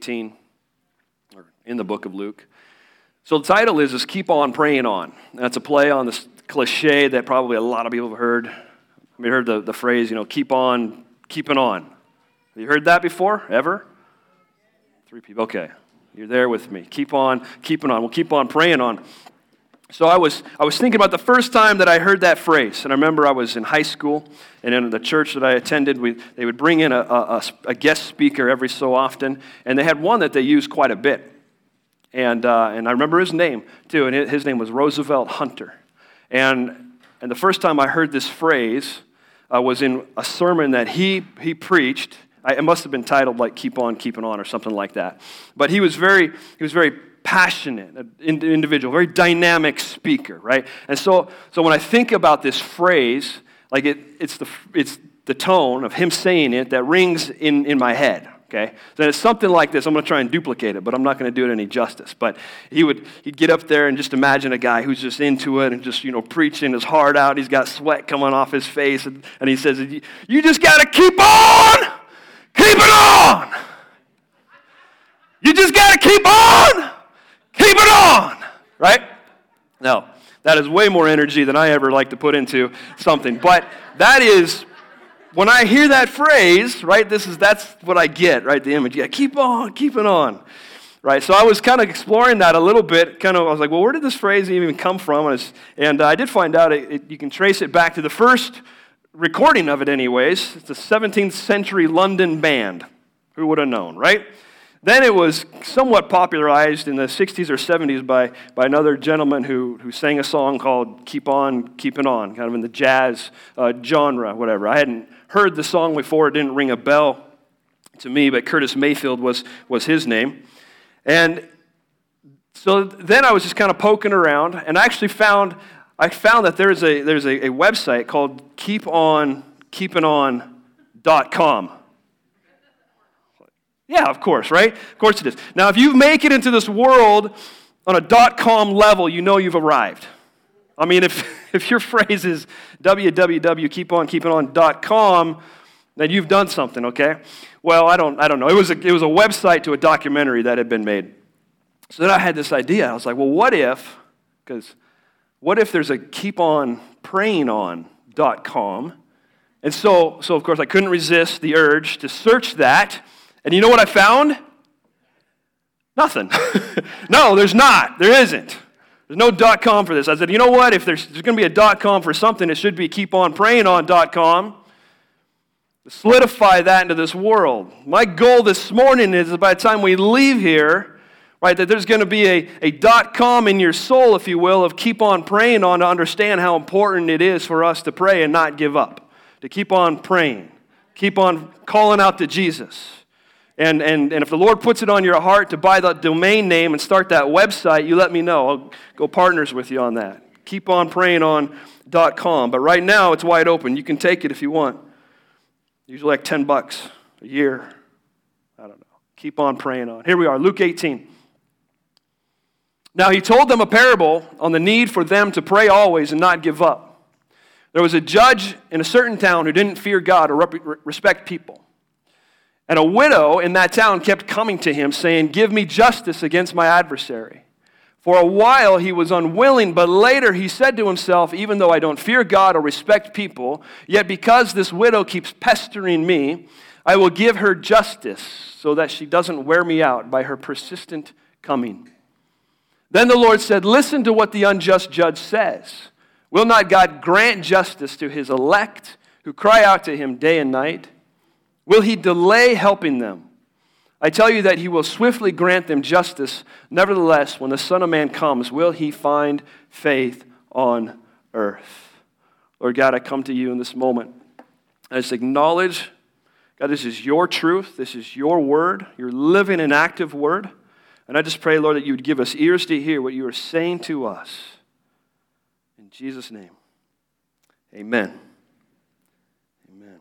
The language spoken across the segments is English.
18, or in the book of Luke. So the title is Keep On Praying On. That's a play on this cliche that probably a lot of people have heard. Have you heard the phrase, keep on keeping on? Have you heard that before, ever? 3 people, okay. You're there with me. Keep on keeping on. We'll keep on praying on. So I was thinking about the first time that I heard that phrase, and I remember I was in high school, and in the church that I attended, they would bring in a guest speaker every so often, and they had one that they used quite a bit, and I remember his name too, and his name was Roosevelt Hunter, and the first time I heard this phrase was in a sermon that he preached. It must have been titled like "Keep On Keeping On" or something like that, but he was very passionate individual, very dynamic speaker, right? And so when I think about this phrase, like it's the tone of him saying it that rings in my head, okay? So it's something like this. I'm going to try and duplicate it, but I'm not going to do it any justice. But he'd get up there and just imagine a guy who's just into it and just, preaching his heart out. He's got sweat coming off his face, and he says, you just got to keep on keeping on. You just got to keep on. Keep it on, right? No, that is way more energy than I ever like to put into something. But that is, when I hear that phrase, right, that's what I get, right, the image. Yeah, keep on, keep it on, right? So I was kind of exploring that a little bit. I was like, well, where did this phrase even come from? And I did find out you can trace it back to the first recording of it anyways. It's a 17th century London band. Who would have known, right? Then it was somewhat popularized in the 60s or 70s by another gentleman who sang a song called Keep On Keeping On, kind of in the jazz genre, whatever. I hadn't heard the song before. It didn't ring a bell to me, but Curtis Mayfield was his name. And so then I was just kind of poking around, and I actually found that there's a website called keeponkeepingon.com. Yeah, of course, right? Of course it is. Now, if you make it into this world on a .com level, you know you've arrived. I mean, if your phrase is www.keeponkeepingon.com, then you've done something, okay? Well, I don't know. It was a website to a documentary that had been made. So then I had this idea. I was like, well, what if there's a keeponprayingon.com? And so of course, I couldn't resist the urge to search that. And you know what I found? Nothing. No, there's not. There isn't. There's no .com for this. I said, you know what? If there's going to be a .com for something, it should be keeponprayingon.com. To solidify that into this world. My goal this morning is that by the time we leave here, right, that there's going to be a .com in your soul, if you will, of keep on praying on to understand how important it is for us to pray and not give up. To keep on praying. Keep on calling out to Jesus. And if the Lord puts it on your heart to buy the domain name and start that website, you let me know. I'll go partners with you on that. Keeponprayingon.com. But right now, it's wide open. You can take it if you want. Usually like $10 a year. I don't know. Keep on praying on. Here we are, Luke 18. Now he told them a parable on the need for them to pray always and not give up. There was a judge in a certain town who didn't fear God or respect people. And a widow in that town kept coming to him, saying, give me justice against my adversary. For a while he was unwilling, but later he said to himself, even though I don't fear God or respect people, yet because this widow keeps pestering me, I will give her justice so that she doesn't wear me out by her persistent coming. Then the Lord said, listen to what the unjust judge says. Will not God grant justice to his elect who cry out to him day and night? Will he delay helping them? I tell you that he will swiftly grant them justice. Nevertheless, when the Son of Man comes, will he find faith on earth? Lord God, I come to you in this moment. I just acknowledge, God, this is your truth. This is your word, your living and active word. And I just pray, Lord, that you would give us ears to hear what you are saying to us. In Jesus' name, amen. Amen.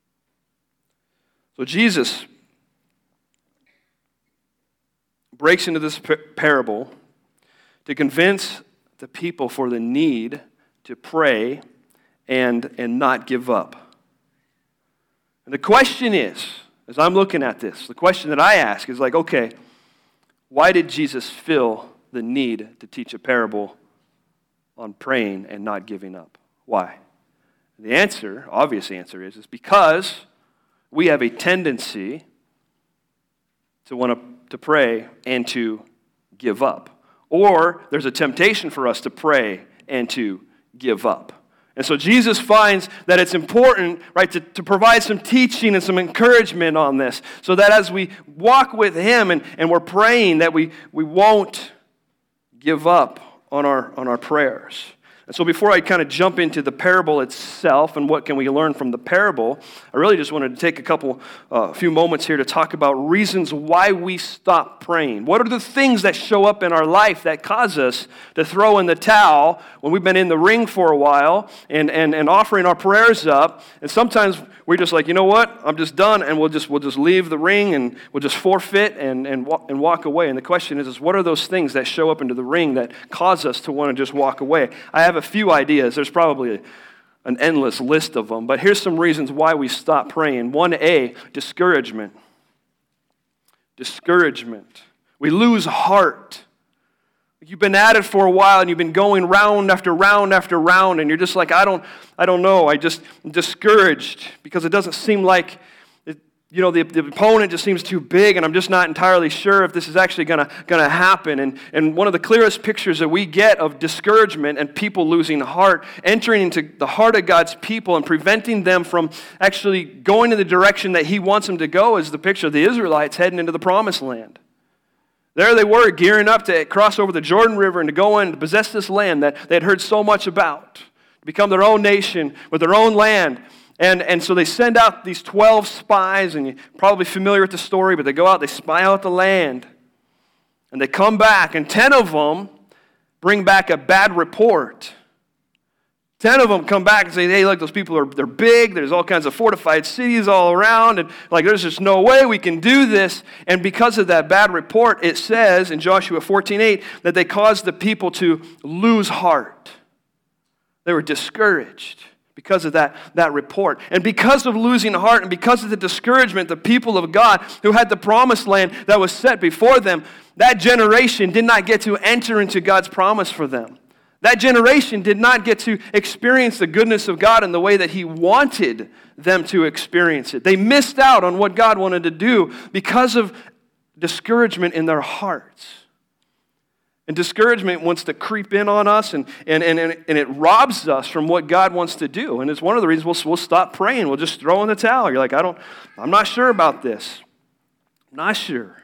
So Jesus breaks into this parable to convince the people for the need to pray and not give up. And the question is, as I'm looking at this, the question that I ask is like, okay, why did Jesus feel the need to teach a parable on praying and not giving up? Why? The answer, obvious answer is because we have a tendency to want to pray and to give up. Or there's a temptation for us to pray and to give up. And so Jesus finds that it's important, right, to provide some teaching and some encouragement on this so that as we walk with Him and we're praying that we won't give up on our prayers. And so before I kind of jump into the parable itself and what can we learn from the parable, I really just wanted to take a few moments here to talk about reasons why we stop praying. What are the things that show up in our life that cause us to throw in the towel when we've been in the ring for a while and offering our prayers up? And sometimes we're just like, you know what? I'm just done, and we'll just leave the ring and we'll just forfeit and walk away. And the question is what are those things that show up into the ring that cause us to want to just walk away? I have a few ideas. There's probably an endless list of them, but here's some reasons why we stop praying. 1A, discouragement. Discouragement. We lose heart. You've been at it for a while and you've been going round after round after round and you're just like, I don't know. I'm discouraged because it doesn't seem like, the opponent just seems too big and I'm just not entirely sure if this is actually going to happen. And one of the clearest pictures that we get of discouragement and people losing heart, entering into the heart of God's people and preventing them from actually going in the direction that He wants them to go is the picture of the Israelites heading into the Promised Land. There they were, gearing up to cross over the Jordan River and to go in to possess this land that they had heard so much about, to become their own nation with their own land. And so they send out these 12 spies, and you're probably familiar with the story, but they go out, they spy out the land, and they come back, and 10 of them bring back a bad report. 10 of them come back and say, hey, look, those people they're big, there's all kinds of fortified cities all around, and like there's just no way we can do this. And because of that bad report, it says in Joshua 14:8 that they caused the people to lose heart. They were discouraged because of that report. And because of losing heart and because of the discouragement, the people of God who had the promised land that was set before them, that generation did not get to enter into God's promise for them. That generation did not get to experience the goodness of God in the way that He wanted them to experience it. They missed out on what God wanted to do because of discouragement in their hearts. And discouragement wants to creep in on us, and it robs us from what God wants to do. And it's one of the reasons we'll stop praying. We'll just throw in the towel. You're like, I'm not sure about this. I'm not sure.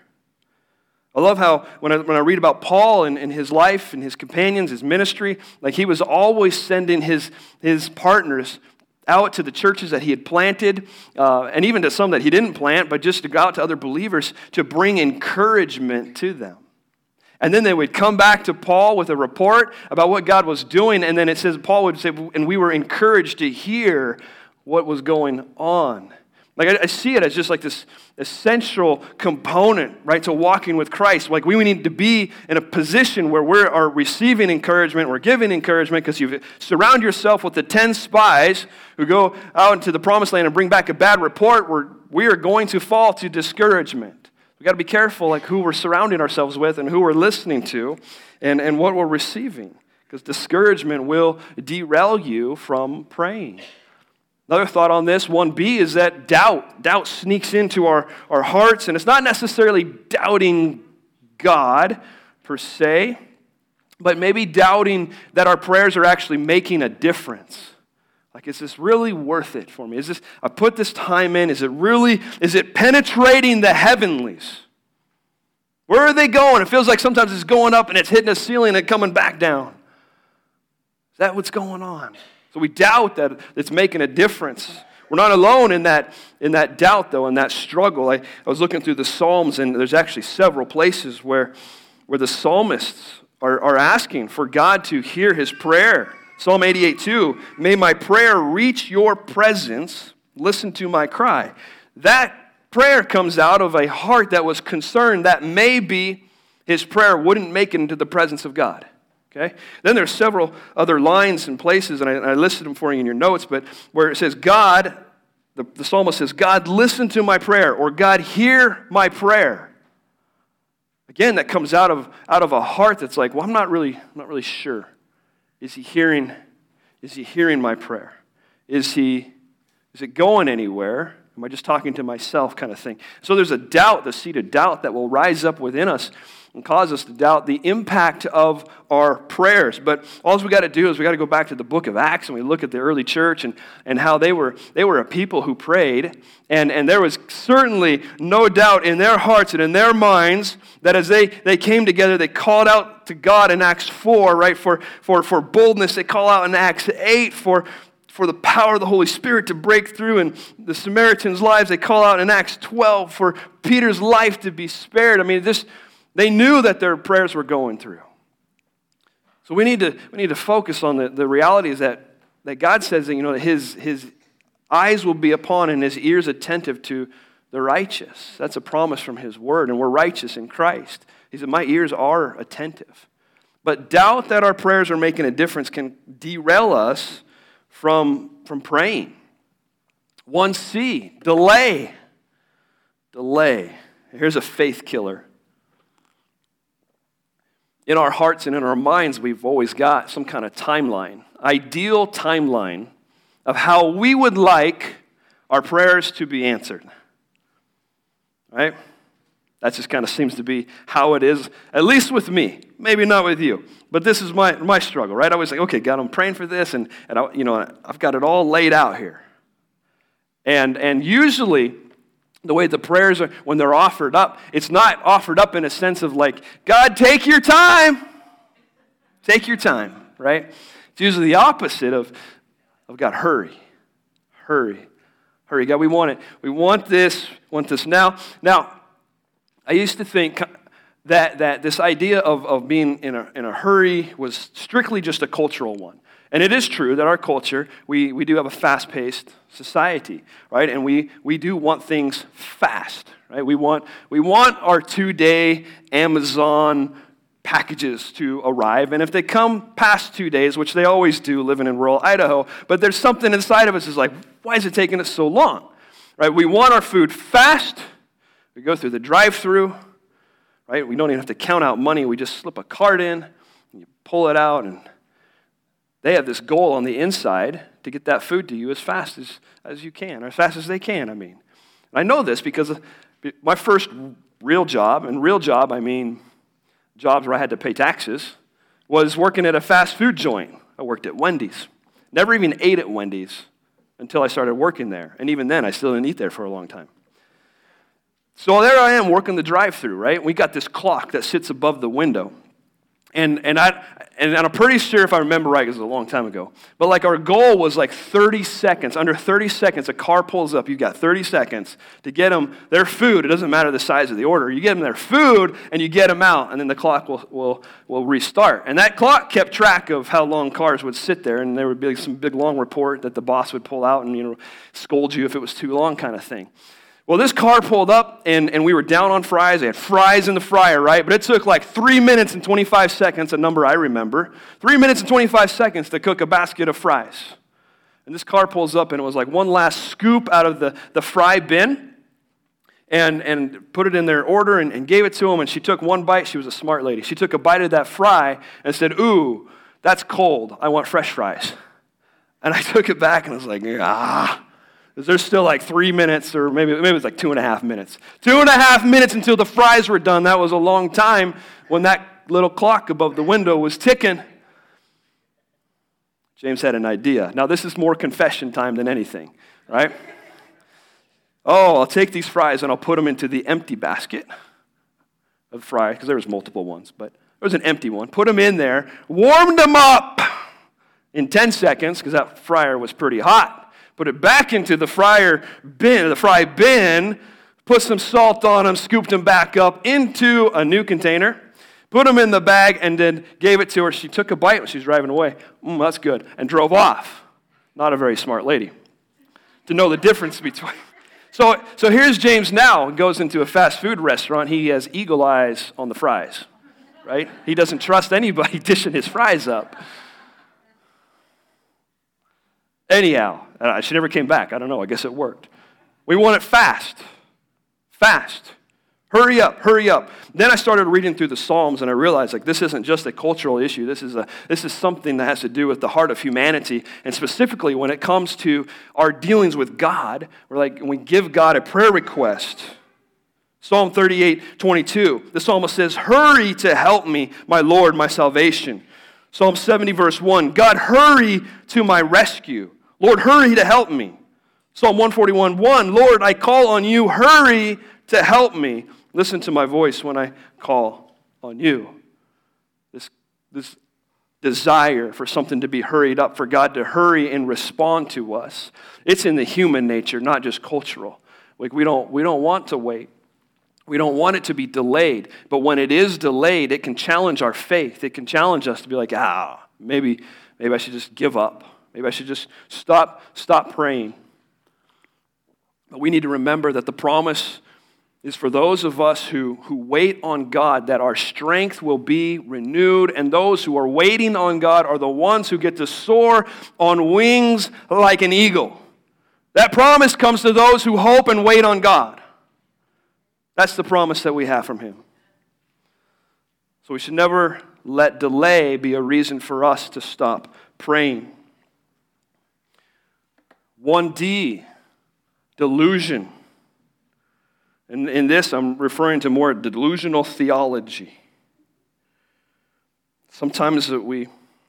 I love how when I read about Paul and his life and his companions, his ministry, like he was always sending his partners out to the churches that he had planted, and even to some that he didn't plant, but just to go out to other believers to bring encouragement to them. And then they would come back to Paul with a report about what God was doing, and then it says, Paul would say, and we were encouraged to hear what was going on. Like I see it as just like this essential component, right, to walking with Christ. Like we need to be in a position where we are receiving encouragement, we're giving encouragement, because you surround yourself with the 10 spies who go out into the promised land and bring back a bad report, where we are going to fall to discouragement. We've got to be careful like who we're surrounding ourselves with and who we're listening to and what we're receiving, because discouragement will derail you from praying. Another thought on this, 1B, is that doubt sneaks into our hearts, and it's not necessarily doubting God per se, but maybe doubting that our prayers are actually making a difference. Like, is this really worth it for me? I put this time in, is it penetrating the heavenlies? Where are they going? It feels like sometimes it's going up and it's hitting a ceiling and coming back down. Is that what's going on? So we doubt that it's making a difference. We're not alone in that doubt, though, in that struggle. I was looking through the Psalms, and there's actually several places where the psalmists are asking for God to hear his prayer. Psalm 88:2, may my prayer reach your presence, listen to my cry. That prayer comes out of a heart that was concerned that maybe his prayer wouldn't make it into the presence of God. Okay? Then there's several other lines and places, and I listed them for you in your notes, but where it says God, the psalmist says, God, listen to my prayer, or God, hear my prayer. Again, that comes out of a heart that's like, well, I'm not really sure. Is he hearing my prayer? Is it going anywhere? Am I just talking to myself kind of thing? So there's a doubt, the seed of doubt that will rise up within us and cause us to doubt the impact of our prayers. But all we got to do is we got to go back to the book of Acts and we look at the early church and how they were a people who prayed. And there was certainly no doubt in their hearts and in their minds that as they came together, they called out to God in Acts 4, right, for boldness. They call out in Acts 8 for the power of the Holy Spirit to break through in the Samaritans' lives. They call out in Acts 12 for Peter's life to be spared. I mean, they knew that their prayers were going through. So we need to focus on the reality is that God says that, that his eyes will be upon and his ears attentive to the righteous. That's a promise from his word, and we're righteous in Christ. He said, my ears are attentive. But doubt that our prayers are making a difference can derail us from praying. 1C, delay. Delay. Here's a faith killer. In our hearts and in our minds, we've always got some kind of timeline, ideal timeline of how we would like our prayers to be answered. Right? That just kind of seems to be how it is, at least with me. Maybe not with you. But this is my struggle, right? I always think, okay, God, I'm praying for this, and I've got it all laid out here. And usually, the way the prayers are, when they're offered up, it's not offered up in a sense of like, God, take your time. Take your time, right? It's usually the opposite of God, hurry. Hurry. Hurry. God, we want it. We want this now. Now, I used to think that this idea of being in a hurry was strictly just a cultural one. And it is true that our culture, we do have a fast-paced society, right? And we do want things fast, right? We want our 2-day Amazon packages to arrive. And if they come past 2 days, which they always do living in rural Idaho, but there's something inside of us is like, why is it taking us so long? Right? We want our food fast. We go through the drive-thru, right? We don't even have to count out money. We just slip a card in, and you pull it out, and they have this goal on the inside to get that food to you as fast as you can, or as fast as they can, I mean. And I know this because my first real job, and real job, I mean jobs where I had to pay taxes, was working at a fast food joint. I worked at Wendy's. Never even ate at Wendy's until I started working there. And even then, I still didn't eat there for a long time. So there I am working the drive-thru, right? We got this clock that sits above the window. And I'm pretty sure if I remember right, because it was a long time ago, but like our goal was like 30 seconds. Under 30 seconds, a car pulls up. You've got 30 seconds to get them their food. It doesn't matter the size of the order. You get them their food, and you get them out, and then the clock will restart. And that clock kept track of how long cars would sit there, and there would be some big, long report that the boss would pull out and scold you if it was too long kind of thing. Well, this car pulled up, and we were down on fries. They had fries in the fryer, right? But it took like 3 minutes and 25 seconds, a number I remember, 3 minutes and 25 seconds to cook a basket of fries. And this car pulls up, and it was like one last scoop out of the fry bin and put it in their order and gave it to them. And she took one bite. She was a smart lady. She took a bite of that fry and said, ooh, that's cold. I want fresh fries. And I took it back, and I was like, there's still like 3 minutes, or maybe it was like 2.5 minutes. 2.5 minutes until the fries were done. That was a long time when that little clock above the window was ticking. James had an idea. Now, this is more confession time than anything, right? Oh, I'll take these fries and I'll put them into the empty basket of fries, because there was multiple ones, but there was an empty one. Put them in there, warmed them up in 10 seconds, because that fryer was pretty hot. Put it back into the fry bin, put some salt on them, scooped them back up into a new container, put them in the bag, and then gave it to her. She took a bite when she was driving away. That's good. And drove off. Not a very smart lady. To know the difference between. So here's James now. He goes into a fast food restaurant. He has eagle eyes on the fries, right? He doesn't trust anybody dishing his fries up. Anyhow, she never came back. I don't know. I guess it worked. We want it fast. Fast. Hurry up, hurry up. Then I started reading through the Psalms, and I realized this isn't just a cultural issue. This is something that has to do with the heart of humanity, and specifically when it comes to our dealings with God, we give God a prayer request. Psalm 38:22, the psalmist says, "Hurry to help me, my Lord, my salvation." Psalm 70 verse 1, "God, hurry to my rescue. Lord, hurry to help me." Psalm 141:1, "Lord, I call on you, hurry to help me. Listen to my voice when I call on you." This desire for something to be hurried up, for God to hurry and respond to us. It's in the human nature, not just cultural. We don't want to wait. We don't want it to be delayed. But when it is delayed, it can challenge our faith. It can challenge us to be like, maybe I should just give up. Maybe I should just stop praying. But we need to remember that the promise is for those of us who wait on God, that our strength will be renewed, and those who are waiting on God are the ones who get to soar on wings like an eagle. That promise comes to those who hope and wait on God. That's the promise that we have from Him. So we should never let delay be a reason for us to stop praying. 1D, delusion. And in this, I'm referring to more delusional theology. Sometimes we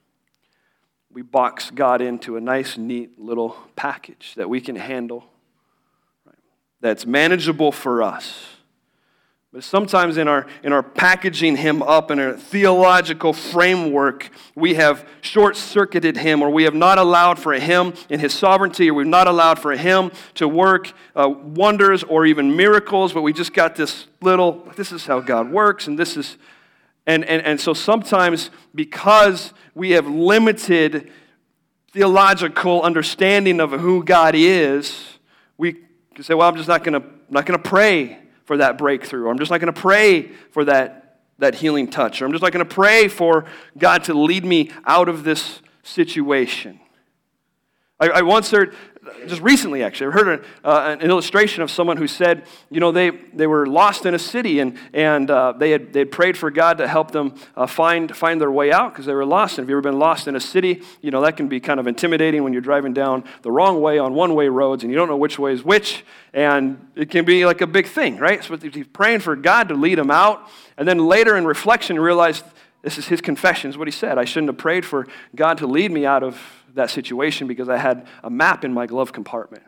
box God into a nice, neat little package that we can handle, that's manageable for us. But sometimes in our packaging Him up in a theological framework, we have short-circuited Him, or we have not allowed for Him in His sovereignty, or we've not allowed for Him to work wonders or even miracles, but we just got this is how God works, and this is, and so sometimes because we have limited theological understanding of who God is, we can say, well, I'm just not going to pray for that breakthrough, or I'm just not going to pray for that healing touch, or I'm just not going to pray for God to lead me out of this situation. I once heard, just recently actually, I heard an illustration of someone who said, they were lost in a city, and they had prayed for God to help them find their way out because they were lost. And if you've ever been lost in a city, that can be kind of intimidating when you're driving down the wrong way on one-way roads and you don't know which way is which, and it can be like a big thing, right? So he's praying for God to lead him out, and then later in reflection he realized, this is his confession, is what he said, I shouldn't have prayed for God to lead me out of that situation because I had a map in my glove compartment.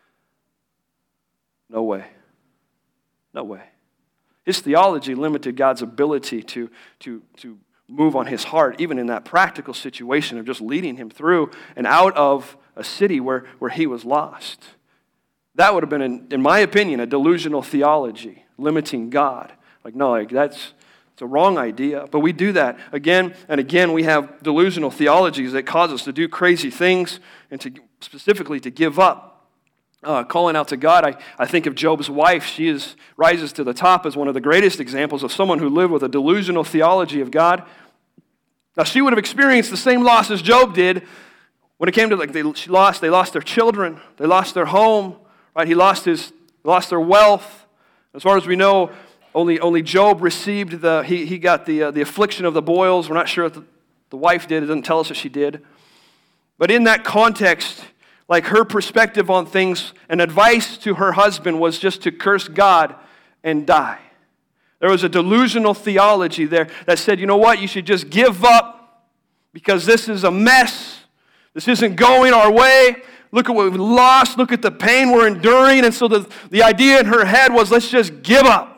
No way. No way. His theology limited God's ability to move on his heart, even in that practical situation of just leading him through and out of a city where he was lost. That would have been, in my opinion, a delusional theology, limiting God. That's it's a wrong idea, but we do that again and again. We have delusional theologies that cause us to do crazy things and specifically to give up. Calling out to God, I think of Job's wife. She rises to the top as one of the greatest examples of someone who lived with a delusional theology of God. Now, she would have experienced the same loss as Job did when it came to they lost their children, they lost their home, right? He lost their wealth. As far as we know, Only Job received he got the affliction of the boils. We're not sure if the wife did. It doesn't tell us if she did. But in that context, her perspective on things and advice to her husband was just to curse God and die. There was a delusional theology there that said, you know what, you should just give up because this is a mess. This isn't going our way. Look at what we've lost. Look at the pain we're enduring. And so the idea in her head was, let's just give up.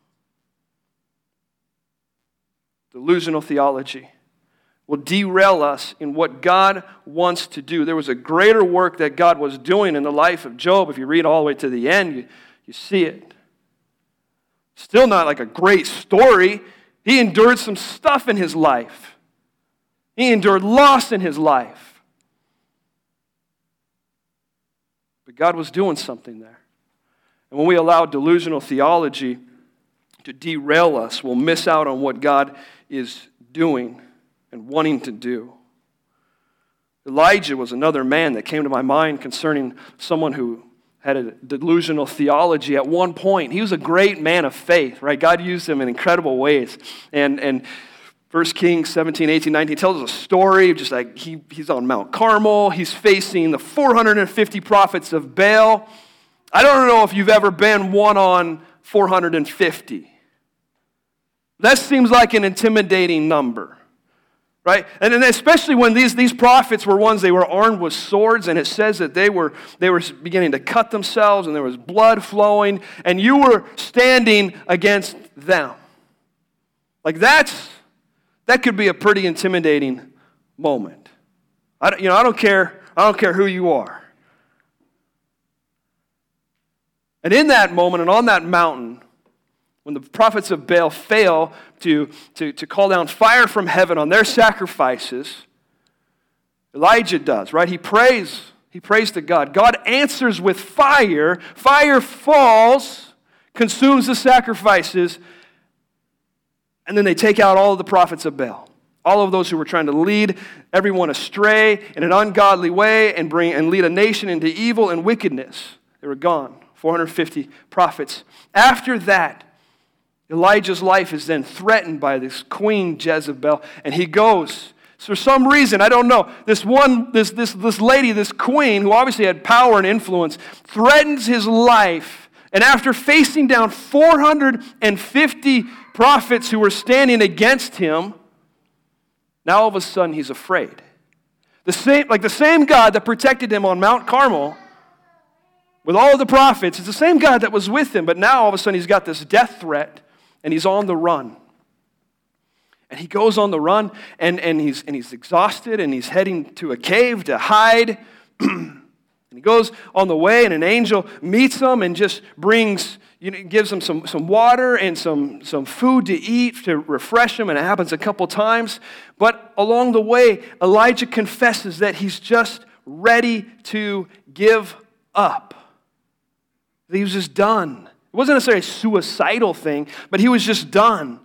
Delusional theology will derail us in what God wants to do. There was a greater work that God was doing in the life of Job. If you read all the way to the end, you see it. Still not like a great story. He endured some stuff in his life. He endured loss in his life. But God was doing something there. And when we allow delusional theology to derail us, we'll miss out on what God is doing and wanting to do. Elijah was another man that came to my mind concerning someone who had a delusional theology at one point. He was a great man of faith, right? God used him in incredible ways. And 1 Kings 17, 18, 19 tells us a story of just like he's on Mount Carmel. He's facing the 450 prophets of Baal. I don't know if you've ever been one on 450. That seems like an intimidating number, right? And especially when these prophets were ones, they were armed with swords, and it says that they were beginning to cut themselves, and there was blood flowing, and you were standing against them. Like that could be a pretty intimidating moment. I don't care who you are. And in that moment and on that mountain, when the prophets of Baal fail to call down fire from heaven on their sacrifices, Elijah does, right? He prays to God. God answers with fire. Fire falls, consumes the sacrifices, and then they take out all of the prophets of Baal. All of those who were trying to lead everyone astray in an ungodly way and lead a nation into evil and wickedness. They were gone. 450 prophets. After that, Elijah's life is then threatened by this queen Jezebel, and he goes. For some reason, I don't know, this lady, this queen, who obviously had power and influence, threatens his life. And after facing down 450 prophets who were standing against him, now all of a sudden he's afraid. The same God that protected him on Mount Carmel with all of the prophets, it's the same God that was with him, but now all of a sudden he's got this death threat. And he's on the run. And he goes on the run, and he's exhausted, and he's heading to a cave to hide. And he goes on the way, and an angel meets him and just gives him some water and some food to eat to refresh him, and it happens a couple times. But along the way, Elijah confesses that he's just ready to give up. That he was just done. It wasn't necessarily a suicidal thing, but he was just done.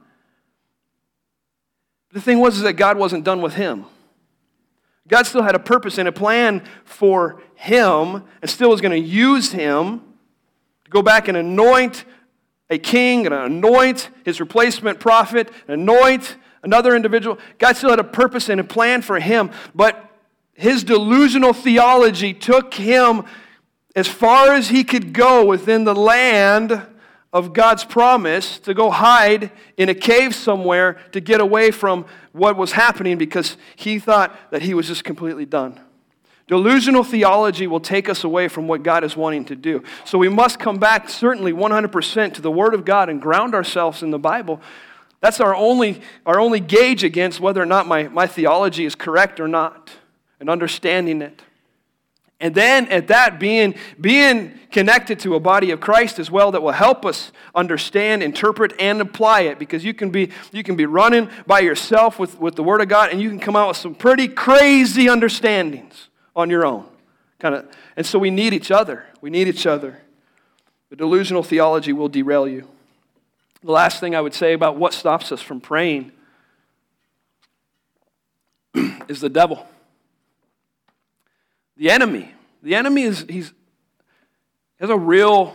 The thing was that God wasn't done with him. God still had a purpose and a plan for him and still was going to use him to go back and anoint a king and anoint his replacement prophet, and anoint another individual. God still had a purpose and a plan for him, but his delusional theology took him as far as he could go within the land of God's promise to go hide in a cave somewhere to get away from what was happening because he thought that he was just completely done. Delusional theology will take us away from what God is wanting to do. So we must come back certainly 100% to the Word of God and ground ourselves in the Bible. That's our only gauge against whether or not my theology is correct or not, and understanding it. And then at that, being connected to a body of Christ as well that will help us understand, interpret, and apply it. Because you can be running by yourself with the Word of God, and you can come out with some pretty crazy understandings on your own. And so we need each other. We need each other. The delusional theology will derail you. The last thing I would say about what stops us from praying is the devil. The enemy has a real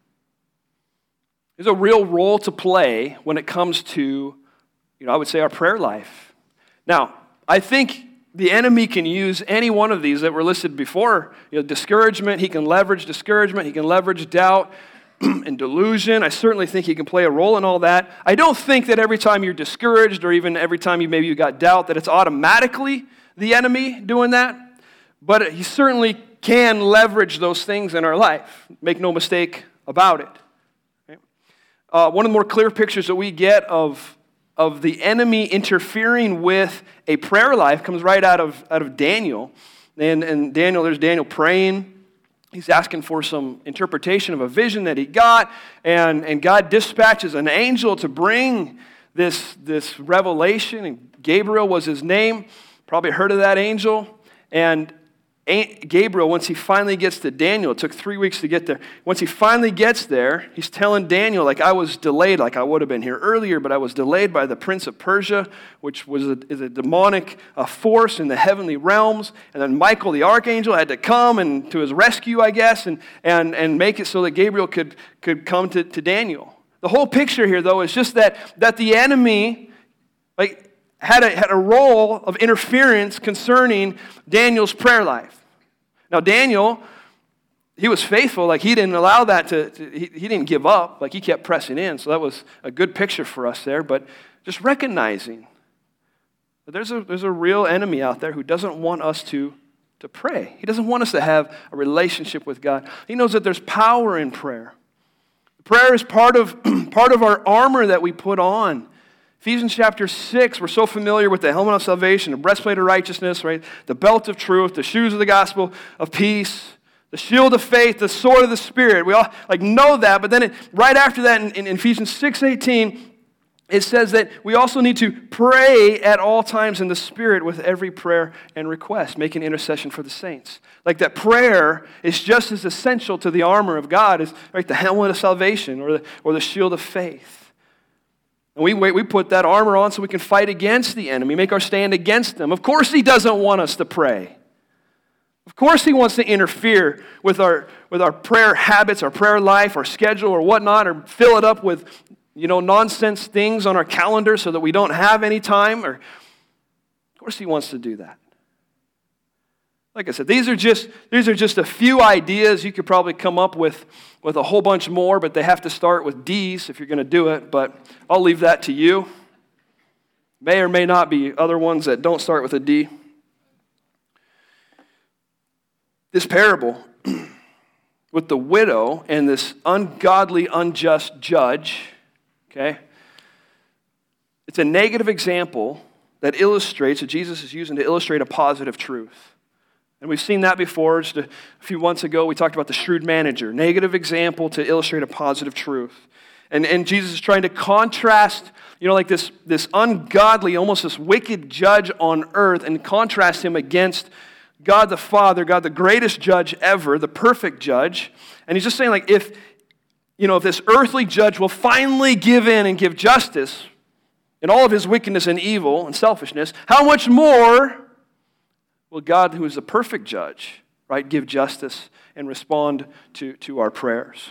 role to play when it comes to, I would say, our prayer life. Now, I think the enemy can use any one of these that were listed before. Discouragement, he can leverage discouragement, he can leverage doubt and delusion. I certainly think he can play a role in all that. I don't think that every time you're discouraged or even every time you got doubt that it's automatically the enemy doing that. But he certainly can leverage those things in our life. Make no mistake about it. Okay? One of the more clear pictures that we get of the enemy interfering with a prayer life comes right out of Daniel. And there's Daniel praying. He's asking for some interpretation of a vision that he got. And God dispatches an angel to bring this revelation. And Gabriel was his name. Probably heard of that angel. And Gabriel, once he finally gets to Daniel, it took 3 weeks to get there. Once he finally gets there, he's telling Daniel, like, I was delayed, like I would have been here earlier, but I was delayed by the prince of Persia, which is a demonic force in the heavenly realms. And then Michael, the archangel, had to come and to his rescue, I guess, and make it so that Gabriel could come to Daniel. The whole picture here, though, is just that the enemy, like, had a role of interference concerning Daniel's prayer life. Now, Daniel, he was faithful. Like, he didn't allow that he didn't give up. Like, he kept pressing in. So that was a good picture for us there. But just recognizing that there's a real enemy out there who doesn't want us to pray. He doesn't want us to have a relationship with God. He knows that there's power in prayer. Prayer is part of our armor that we put on. Ephesians chapter 6, we're so familiar with the helmet of salvation, the breastplate of righteousness, right? The belt of truth, the shoes of the gospel of peace, the shield of faith, the sword of the Spirit. We all know that, but then right after that in Ephesians 6:18, it says that we also need to pray at all times in the Spirit with every prayer and request, making intercession for the saints. Like that prayer is just as essential to the armor of God as the helmet of salvation or the shield of faith. And we put that armor on so we can fight against the enemy, make our stand against them. Of course he doesn't want us to pray. Of course he wants to interfere with our prayer habits, our prayer life, our schedule or whatnot, or fill it up with nonsense things on our calendar so that we don't have any time. Of course he wants to do that. Like I said, these are just a few ideas. You could probably come up with a whole bunch more, but they have to start with D's if you're going to do it. But I'll leave that to you. May or may not be other ones that don't start with a D. This parable with the widow and this ungodly, unjust judge, okay? It's a negative example that Jesus is using to illustrate a positive truth. And we've seen that before. Just a few months ago, we talked about the shrewd manager. Negative example to illustrate a positive truth. And Jesus is trying to contrast, this ungodly, almost this wicked judge on earth, and contrast him against God the Father, God the greatest judge ever, the perfect judge. And he's just saying, if this earthly judge will finally give in and give justice in all of his wickedness and evil and selfishness, how much more will God, who is the perfect judge, give justice and respond to our prayers?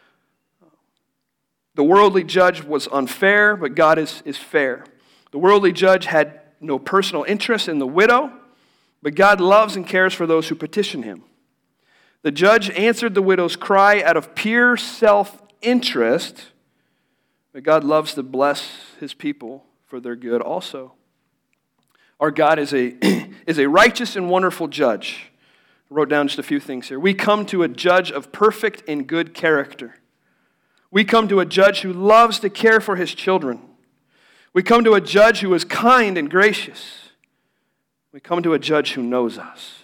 The worldly judge was unfair, but God is fair. The worldly judge had no personal interest in the widow, but God loves and cares for those who petition him. The judge answered the widow's cry out of pure self-interest, but God loves to bless his people for their good also. Our God is a righteous and wonderful judge. I wrote down just a few things here. We come to a judge of perfect and good character. We come to a judge who loves to care for his children. We come to a judge who is kind and gracious. We come to a judge who knows us.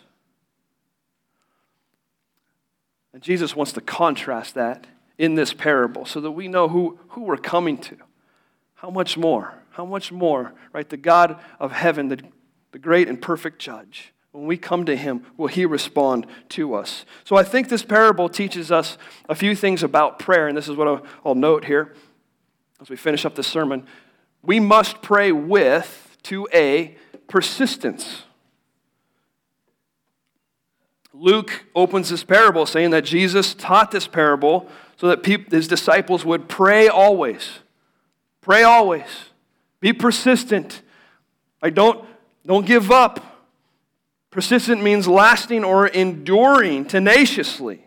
And Jesus wants to contrast that in this parable so that we know who we're coming to. How much more? How much more, the God of heaven, the great and perfect judge, when we come to him, will he respond to us? So I think this parable teaches us a few things about prayer, and this is what I'll note here as we finish up the sermon. We must pray with, to a persistence. Luke opens this parable saying that Jesus taught this parable so that his disciples would pray always. Pray always. Be persistent. Don't give up. Persistent means lasting or enduring tenaciously.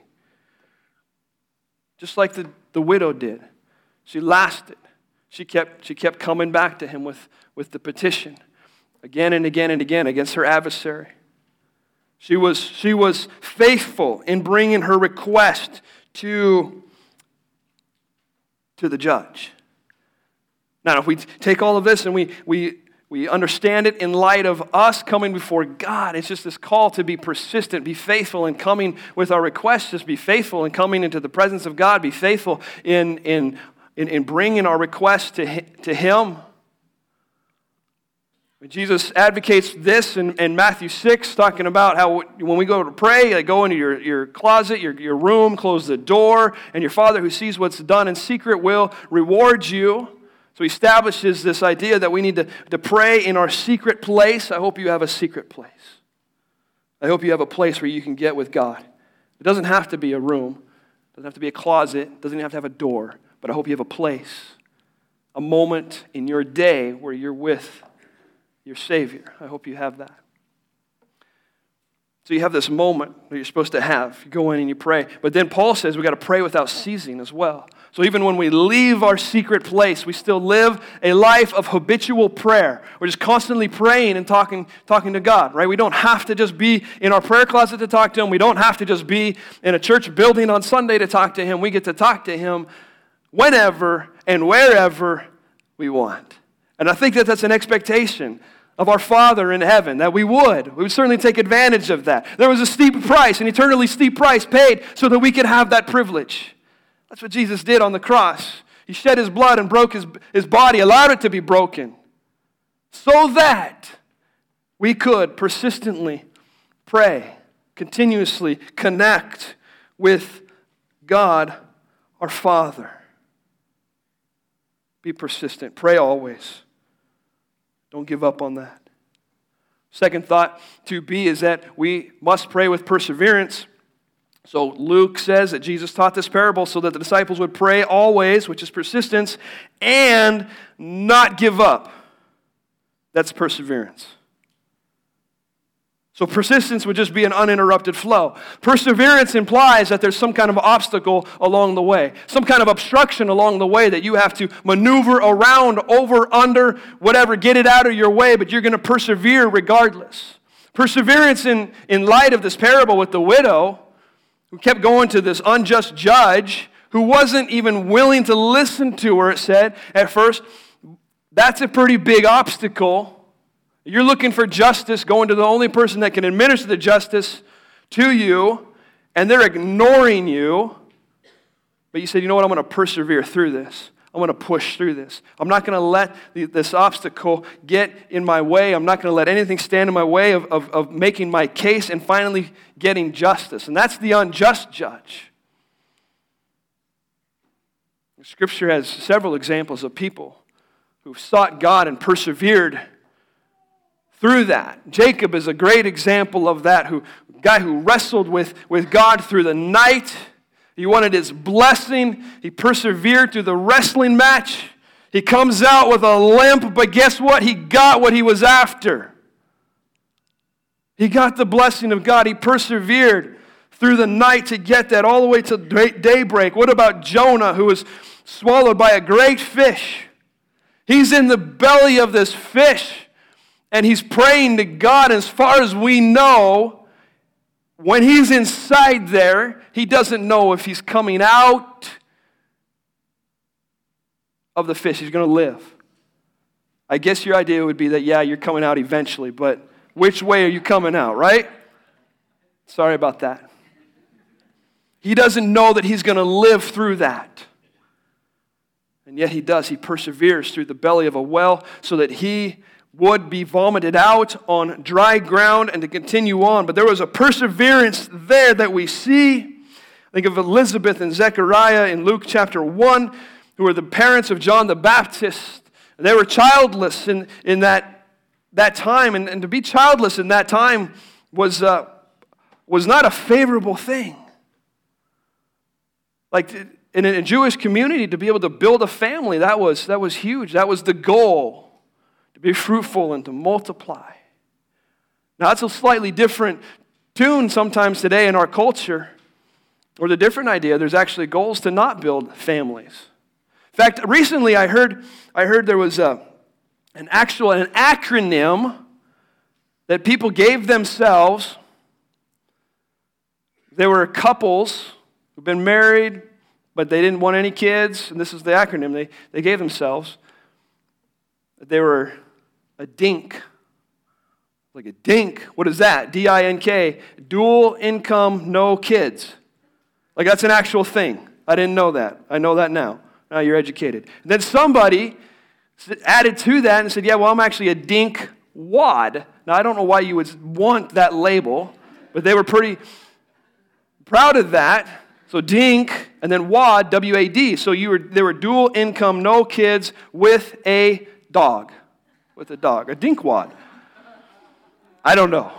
Just like the widow did. She lasted. She kept coming back to him with the petition again and again and again against her adversary. She was faithful in bringing her request to the judge. Now, if we take all of this and we understand it in light of us coming before God, it's just this call to be persistent, be faithful in coming with our requests, just be faithful in coming into the presence of God, be faithful in bringing our requests to Him. Jesus advocates this in Matthew 6, talking about how when we go to pray, go into your closet, your room, close the door, and your Father who sees what's done in secret will reward you. So he establishes this idea that we need to pray in our secret place. I hope you have a secret place. I hope you have a place where you can get with God. It doesn't have to be a room. It doesn't have to be a closet. It doesn't even have to have a door. But I hope you have a place, a moment in your day where you're with your Savior. I hope you have that. So you have this moment that you're supposed to have. You go in and you pray. But then Paul says we've got to pray without ceasing as well. So even when we leave our secret place, we still live a life of habitual prayer. We're just constantly praying and talking to God, right? We don't have to just be in our prayer closet to talk to Him. We don't have to just be in a church building on Sunday to talk to Him. We get to talk to Him whenever and wherever we want. And I think that that's an expectation of our Father in heaven, that we would certainly take advantage of that. There was a steep price, an eternally steep price paid so that we could have that privilege. That's what Jesus did on the cross. He shed His blood and broke His body, allowed it to be broken, so that we could persistently pray, continuously connect with God, our Father. Be persistent. Pray always. Don't give up on that. Second thought to be is that we must pray with perseverance. So Luke says that Jesus taught this parable so that the disciples would pray always, which is persistence, and not give up. That's perseverance. So persistence would just be an uninterrupted flow. Perseverance implies that there's some kind of obstacle along the way, some kind of obstruction along the way that you have to maneuver around, over, under, whatever, get it out of your way, but you're going to persevere regardless. Perseverance in light of this parable with the widow, who kept going to this unjust judge, who wasn't even willing to listen to her, it said at first, that's a pretty big obstacle. You're looking for justice, going to the only person that can administer the justice to you, and they're ignoring you. But you said, you know what, I'm going to persevere through this. I'm going to push through this. I'm not going to let this obstacle get in my way. I'm not going to let anything stand in my way of making my case and finally getting justice. And that's the unjust judge. Scripture has several examples of people who've sought God and persevered through that. Jacob is a great example of that, guy who wrestled with God through the night. He wanted his blessing. He persevered through the wrestling match. He comes out with a limp, but guess what? He got what he was after. He got the blessing of God. He persevered through the night to get that all the way to daybreak. What about Jonah, who was swallowed by a great fish? He's in the belly of this fish. And he's praying to God. As far as we know, when he's inside there, he doesn't know if he's coming out of the fish. He's going to live. I guess your idea would be that, yeah, you're coming out eventually, but which way are you coming out, right? Sorry about that. He doesn't know that he's going to live through that. And yet he does. He perseveres through the belly of a whale so that he would be vomited out on dry ground and to continue on. But there was a perseverance there that we see. Think of Elizabeth and Zechariah in Luke chapter 1, who were the parents of John the Baptist. They were childless in that time. And to be childless in that time was not a favorable thing. Like in a Jewish community, to be able to build a family, that was huge. That was the goal. To be fruitful and to multiply. Now, that's a slightly different tune sometimes today in our culture. Or the different idea, there's actually goals to not build families. In fact, recently I heard there was an acronym that people gave themselves. There were couples who've been married, but they didn't want any kids, and this is the acronym they gave themselves. They were a DINK. Like a DINK. What is that? D-I-N-K. Dual income, no kids. Like that's an actual thing. I didn't know that. I know that now. Now you're educated. And then somebody added to that and said, yeah, well, I'm actually a DINK Wad. Now, I don't know why you would want that label, but they were pretty proud of that. So Dink, and then Wad, W-A-D. So they were dual income, no kids, with a dog. With a dog, a dinkwad. I don't know.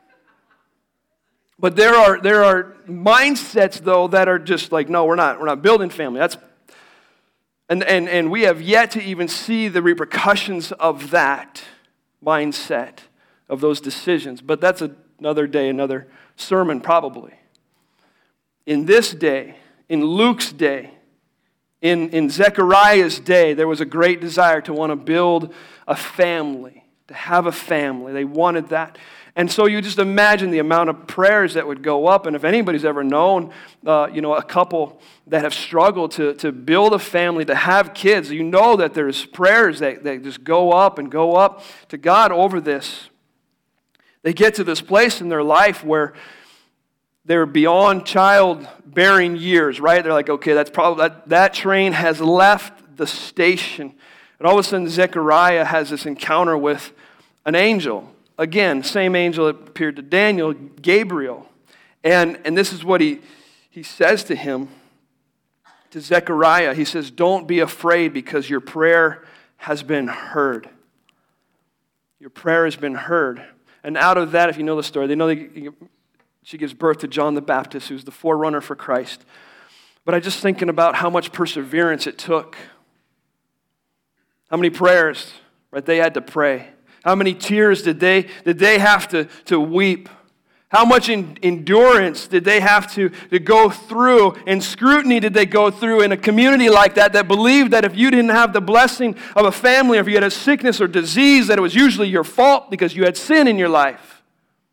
But there are mindsets, though, that are just like, no, we're not building family. And we have yet to even see the repercussions of that mindset, of those decisions. But that's another day, another sermon probably. In this day, in Luke's day, in Zechariah's day, there was a great desire to want to build a family, to have a family. They wanted that. And so you just imagine the amount of prayers that would go up. And if anybody's ever known, a couple that have struggled to build a family, to have kids, you know that there's prayers that just go up to God over this. They get to this place in their life where they're beyond childbearing years, right? They're like, okay, that's probably that train has left the station. And all of a sudden, Zechariah has this encounter with an angel. Again, same angel that appeared to Daniel, Gabriel. And this is what he says to him, to Zechariah. He says, don't be afraid because your prayer has been heard. Your prayer has been heard. And out of that, if you know the story, they know she gives birth to John the Baptist, who's the forerunner for Christ. But I'm just thinking about how much perseverance it took. How many prayers, right, they had to pray. How many tears did they have to weep? How much endurance did they have to go through, and scrutiny did they go through in a community like that believed that if you didn't have the blessing of a family, or if you had a sickness or disease, that it was usually your fault because you had sin in your life.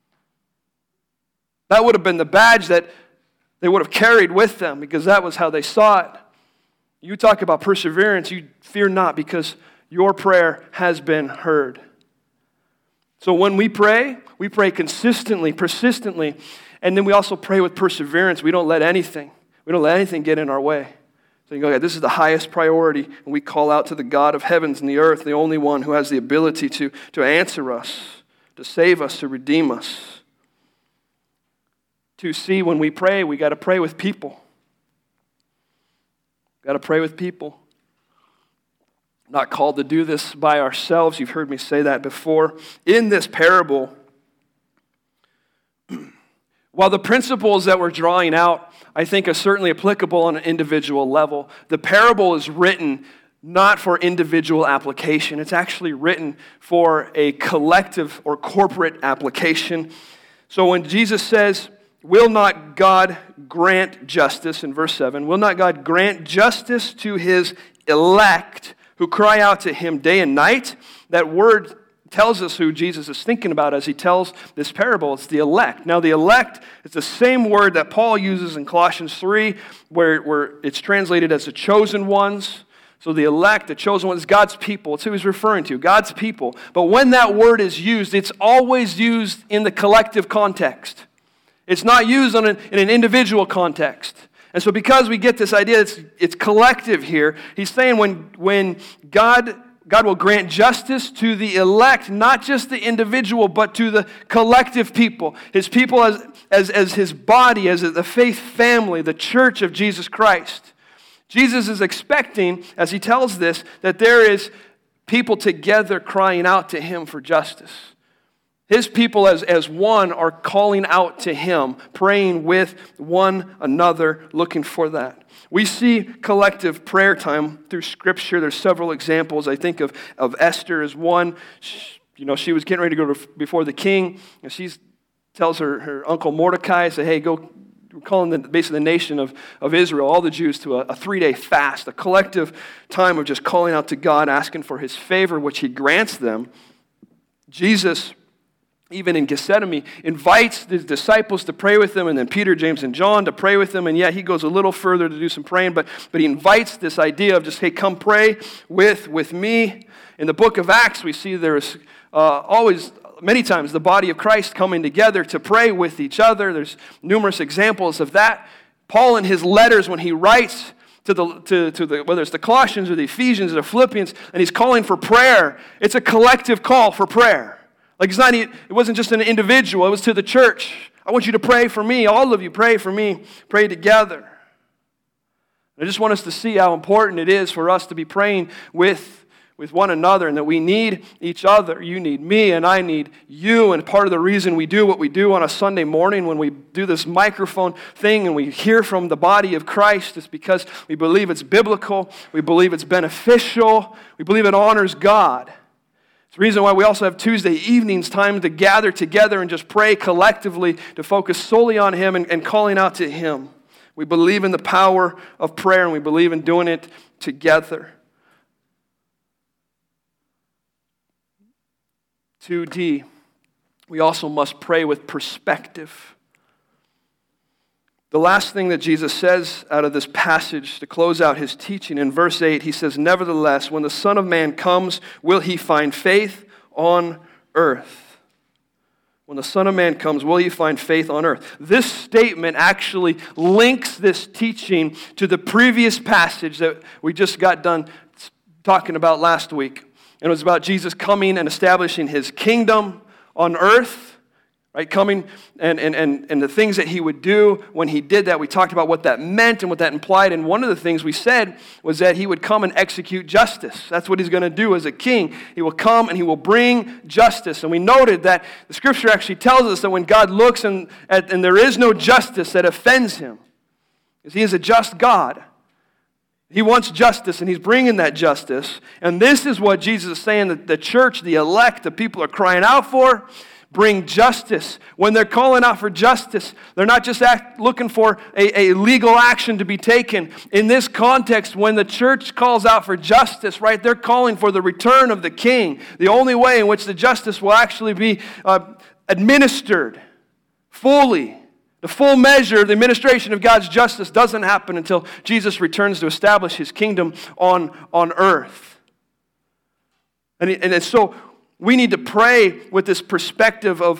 That would have been the badge that they would have carried with them because that was how they saw it. You talk about perseverance, you fear not because your prayer has been heard. So when we pray consistently, persistently, and then we also pray with perseverance. We don't let anything get in our way. So you go, okay, this is the highest priority, and we call out to the God of heavens and the earth, the only one who has the ability to answer us, to save us, to redeem us. To see when we pray, we got to pray with people. Got to pray with people. Not called to do this by ourselves. You've heard me say that before. In this parable, while the principles that we're drawing out, I think, are certainly applicable on an individual level, the parable is written not for individual application. It's actually written for a collective or corporate application. So when Jesus says, will not God grant justice, in verse 7, will not God grant justice to his elect who cry out to him day and night? That word tells us who Jesus is thinking about as he tells this parable. It's the elect. Now, the elect is the same word that Paul uses in Colossians 3, where it's translated as the chosen ones. So the elect, the chosen ones, God's people. It's who he's referring to, God's people. But when that word is used, it's always used in the collective context. It's not used in an individual context. And so because we get this idea, it's collective here, he's saying when God will grant justice to the elect, not just the individual, but to the collective people. His people as his body, as the faith family, the church of Jesus Christ. Jesus is expecting, as he tells this, that there is people together crying out to him for justice. His people as one are calling out to him, praying with one another, looking for that. We see collective prayer time through Scripture. There's several examples. I think of Esther as one. She was getting ready to go before the king, and she tells her uncle Mordecai, say, hey, go. We're calling basically the nation of Israel, all the Jews, to a 3-day fast, a collective time of just calling out to God, asking for his favor, which he grants them. Jesus, even in Gethsemane, invites the disciples to pray with him, and then Peter, James, and John to pray with him. And yet he goes a little further to do some praying, but he invites this idea of just, hey, come pray with me. In the book of Acts, we see there's always, many times, the body of Christ coming together to pray with each other. There's numerous examples of that. Paul, in his letters, when he writes to the whether it's the Colossians or the Ephesians or the Philippians, and he's calling for prayer, it's a collective call for prayer. Like it wasn't just an individual, it was to the church. I want you to pray for me. All of you pray for me. Pray together. I just want us to see how important it is for us to be praying with one another, and that we need each other. You need me and I need you. And part of the reason we do what we do on a Sunday morning when we do this microphone thing and we hear from the body of Christ is because we believe it's biblical. We believe it's beneficial. We believe it honors God. It's the reason why we also have Tuesday evenings time to gather together and just pray collectively to focus solely on Him and calling out to Him. We believe in the power of prayer, and we believe in doing it together. 2D, we also must pray with perspective. The last thing that Jesus says out of this passage to close out His teaching in verse 8, He says, "Nevertheless, when the Son of Man comes, will He find faith on earth?" When the Son of Man comes, will He find faith on earth? This statement actually links this teaching to the previous passage that we just got done talking about last week. And it was about Jesus coming and establishing His kingdom on earth, right? Coming and the things that He would do when He did that. We talked about what that meant and what that implied. And one of the things we said was that He would come and execute justice. That's what He's going to do as a king. He will come and He will bring justice. And we noted that the Scripture actually tells us that when God looks and there is no justice that offends Him, because He is a just God. He wants justice, and He's bringing that justice. And this is what Jesus is saying that the church, the elect, the people are crying out for. Bring justice. When they're calling out for justice, they're not just looking for a legal action to be taken. In this context, when the church calls out for justice, right, they're calling for the return of the king. The only way in which the justice will actually be administered fully. The full measure of the administration of God's justice doesn't happen until Jesus returns to establish His kingdom on earth. And so we need to pray with this perspective of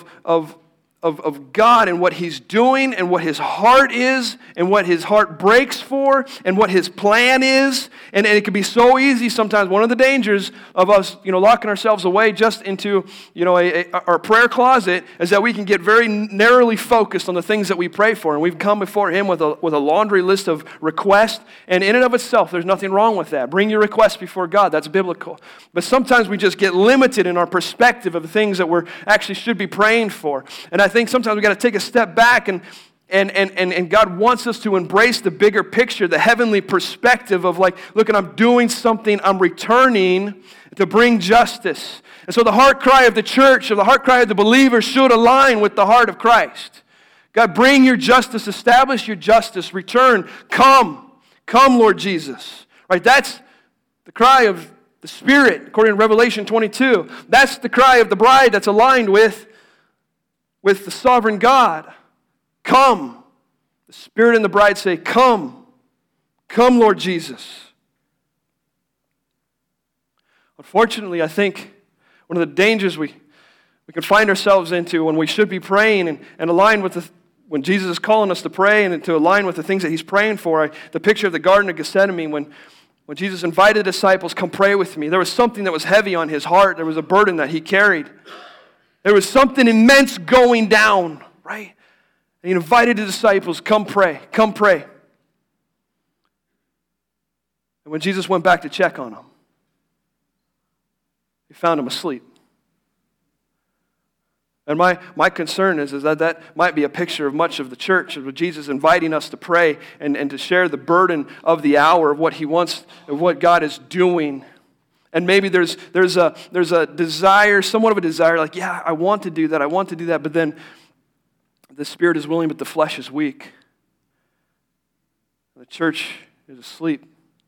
God and what He's doing and what His heart is and what His heart breaks for and what His plan is. And it can be so easy sometimes. One of the dangers of us, locking ourselves away just into, our prayer closet is that we can get very narrowly focused on the things that we pray for. And we've come before Him with a laundry list of requests. And in and of itself, there's nothing wrong with that. Bring your requests before God. That's biblical. But sometimes we just get limited in our perspective of the things that we're actually should be praying for. And I think sometimes we've got to take a step back and God wants us to embrace the bigger picture, the heavenly perspective of look, I'm doing something, I'm returning to bring justice. And so the heart cry of the church, or the heart cry of the believer should align with the heart of Christ. God, bring your justice, establish your justice, return, come, Lord Jesus. Right, that's the cry of the Spirit, according to Revelation 22. That's the cry of the bride that's aligned with the sovereign God. Come. The Spirit and the bride say, come. Come, Lord Jesus. Unfortunately, I think one of the dangers we can find ourselves into when we should be praying and align with when Jesus is calling us to pray and to align with the things that He's praying for. The picture of the Garden of Gethsemane when Jesus invited the disciples, come pray with me. There was something that was heavy on His heart. There was a burden that He carried. There was something immense going down, right? And He invited the disciples, come pray, come pray. And when Jesus went back to check on them, He found them asleep. And my concern is that might be a picture of much of the church, of Jesus inviting us to pray and to share the burden of the hour of what He wants, of what God is doing. And maybe there's a desire, somewhat of a desire, yeah, I want to do that, but then the spirit is willing, but the flesh is weak. The church is asleep.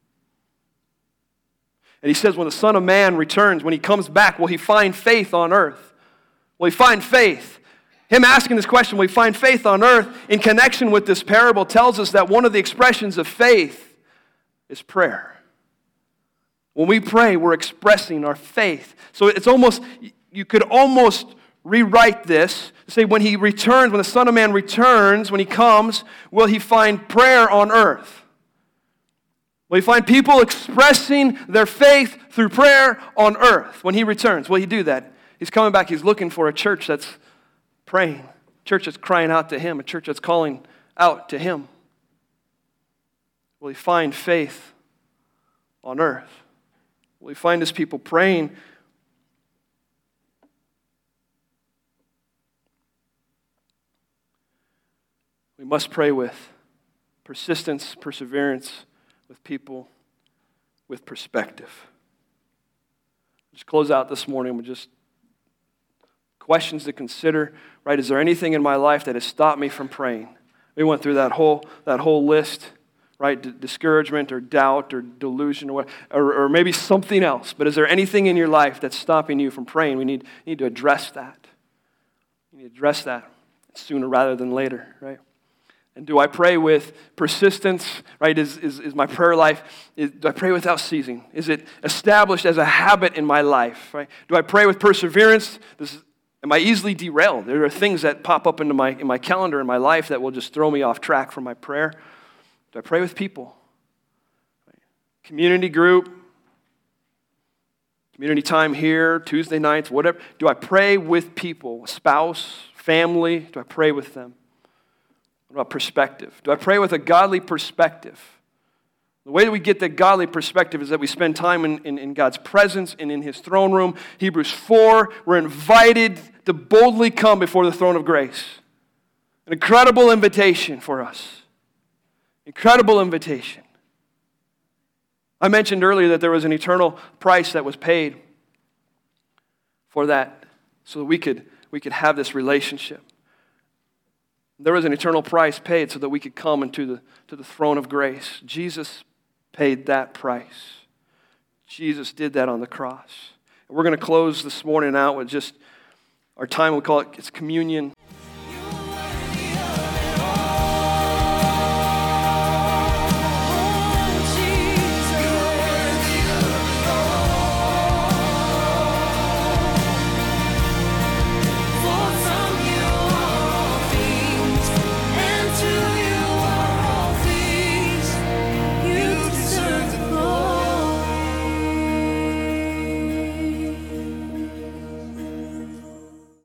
And He says, when the Son of Man returns, when He comes back, will He find faith on earth? Will He find faith? Him asking this question, will He find faith on earth, in connection with this parable, tells us that one of the expressions of faith is prayer. When we pray, we're expressing our faith. So it's almost, you could almost rewrite this to say when He returns, when the Son of Man returns, when He comes, will He find prayer on earth? Will He find people expressing their faith through prayer on earth when He returns? Will He do that? He's coming back. He's looking for a church that's praying, a church that's crying out to him, a church that's calling out to him. Will he find faith on earth? Will he find his people praying? We must pray with persistence, perseverance, with people with perspective. Just close out this morning with just questions to consider, right? Is there anything in my life that has stopped me from praying? We went through that whole list, right? Discouragement or doubt or delusion or maybe something else. But is there anything in your life that's stopping you from praying? We need to address that. We need to address that sooner rather than later, right? And do I pray with persistence, right? Is my prayer life, do I pray without ceasing? Is it established as a habit in my life, right? Do I pray with perseverance? Am I easily derailed? There are things that pop up in my calendar in my life that will just throw me off track from my prayer. Do I pray with people? Community group, community time here, Tuesday nights, whatever. Do I pray with people? Spouse, family? Do I pray with them? What about perspective? Do I pray with a godly perspective? The way that we get that godly perspective is that we spend time in God's presence and in his throne room. Hebrews 4, we're invited to boldly come before the throne of grace. An incredible invitation for us. Incredible invitation. I mentioned earlier that there was an eternal price that was paid for that so that we could have this relationship. There was an eternal price paid so that we could come into the throne of grace. Jesus paid that price. Jesus did that on the cross. And we're going to close this morning out with just our time, we call it's communion.